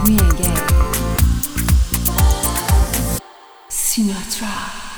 me again. Sinatra.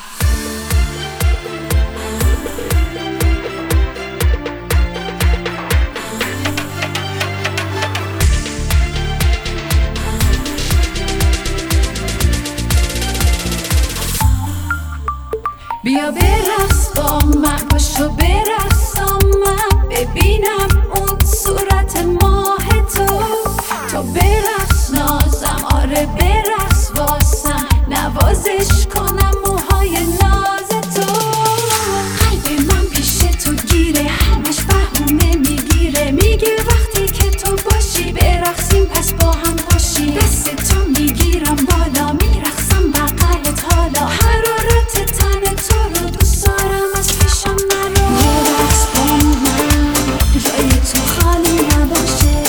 بیا برقص با من، پاشو برقص با من، ببینم اون صورت ماه تو برقص نازم، آره برقص واسم، نوازش کنم موهای ناز تو. قلب من پیش تو گیره، همش بهونه میگیره، میگه وقتی که تو باشی برقصیم پس با هم باشی. دست تو میگیرم بالا، میرقصم بغلت حالا، حرارت تن تو رو دوست دارم از پیشم نرو. برقص با من، جای تو خالی نباشه،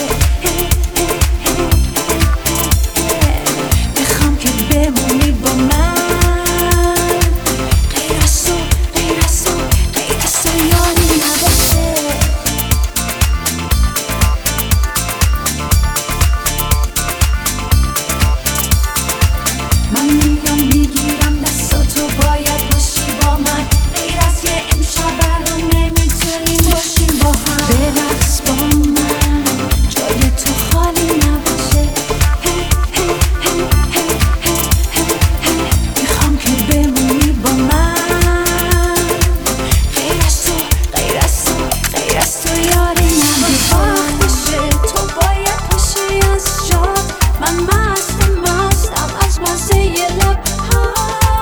میخوام که بمونی با من، غیر از تو غیر از تو غیر از تو یاری نباشه. من میام میگیرم دستاتو، باید باشی با من، غیر از یه امشب رو نمیتونیم باشیم با هم. برقص با من، جای تو خالی نباشه، میخوام که بمونی با من، غیر از تو غیر از تو غیر از تو یاری نباشه. وقتشه تو باید پاشی از جات، من مستم از مزه لب‌ها.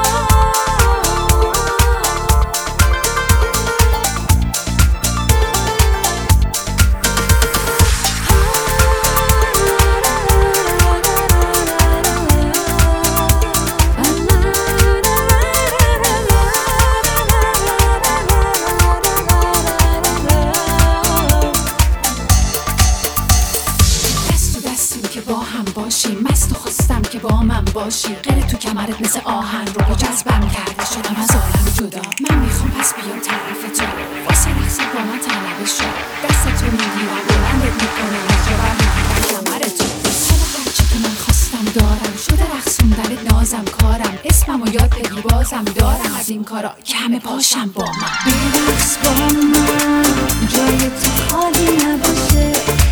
دست تو دستیم که با هم باشیم، مست و خواستم که با من باشی، غیر تو کمرت مثل آهن رو جذبم کرده، شدم از عالم جدا. من میخوام پس بیام طرف تو، واسه رقص با من طلبه شو، دست تو میگیرم بلندت میکنم، جبر میگیرم کمر تو. حالا هرچی که من خواستم دارم، شده رقصوندنت نازم کارم، اسممو یاد بگی بازم دارم، از این کارا که همه پاشم با من. برقص با من، جای تو خالی نباشه،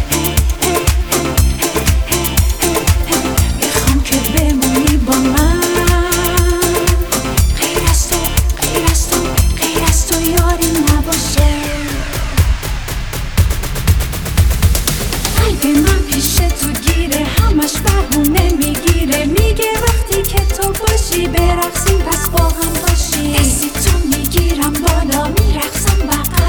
میخوام که بمونی با من، غیر از تو غیر از تو غیر از تو یاری نباشه. قلب من پیش تو گیره، همش بهونه میگیره، میگه وقتی که تو باشی برقصیم پس با هم باشی. دستی تو میگیرم بالا، میرقصم بغل